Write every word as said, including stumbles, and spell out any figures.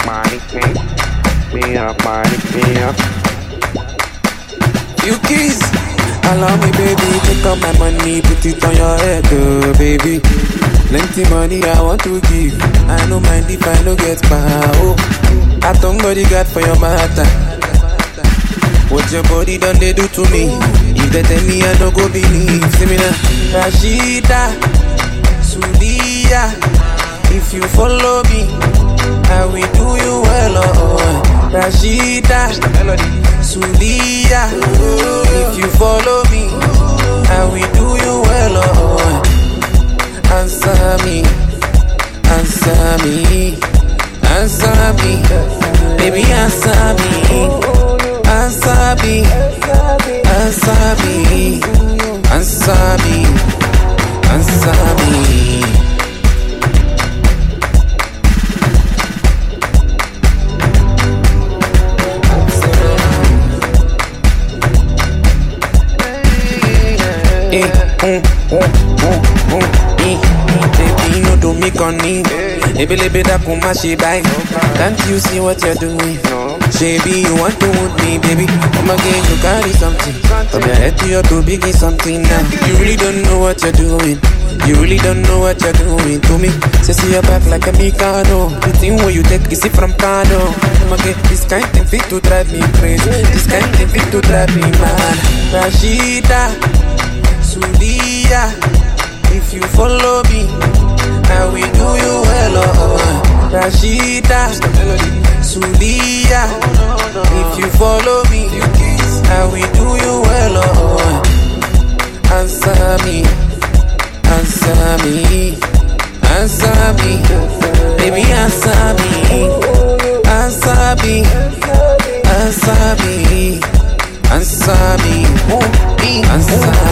money, me, me up, money, me up. You kiss, allow me, baby, take out my money, put it on your head, oh, baby. Plenty money I want to give. I no mind if I no get power. Oh, I don't bodyguard for your matter. What your body done they do to me? If they tell me I no go believe. See me now, Rashida, Sudia. If you follow me, I will do you well. Oh, Rashida, Sudia. If you follow me, I will do you well. Oh, answer me, answer me, answer me, baby answer me. Answer me, answer me, answer me, answer me. Eh, mm, mm, mm, mm, eh, baby, no do me conny. Baby, baby, that kuma she buy. Can't you see what you're doing? Baby, you want to wound me, baby. Come again, you carry something. From your head to your toe, biggie something now. You really don't know what you're doing. You really don't know what you're doing to me. Say, see your back like a Mikado. The thing where you take is it from Kano. Come again, this kind thing fit to drive me crazy. This kind thing fit to drive me mad. Rashida, Sudia. If you follow me, I will do you well. Oh, Rashida, Sudia. If you follow me, I will do you well. Oh, answer me, answer me, answer me, baby answer me, answer me, answer me, answer me, answer me.